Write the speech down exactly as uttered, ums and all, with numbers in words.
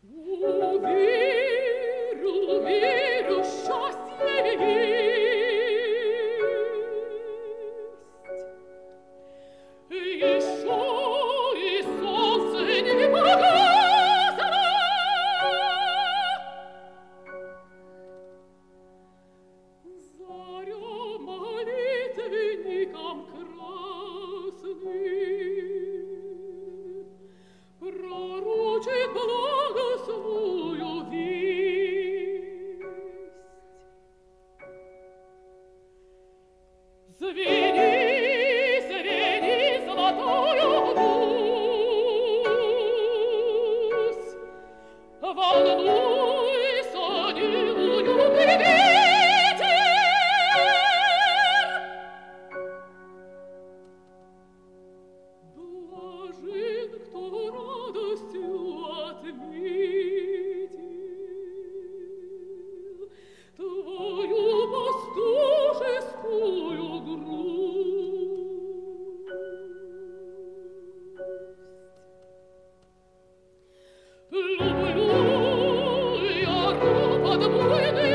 Верю, верю, счастье есть. Еще и солнце не погасло. Заря молитвенникам красным пророчит благостную весть. Звени, звени, золотую гусь, волнуйся, неуютный ветер. Блажен, кто радостью отметил твою пастушескую грусть. Люблю я под буйный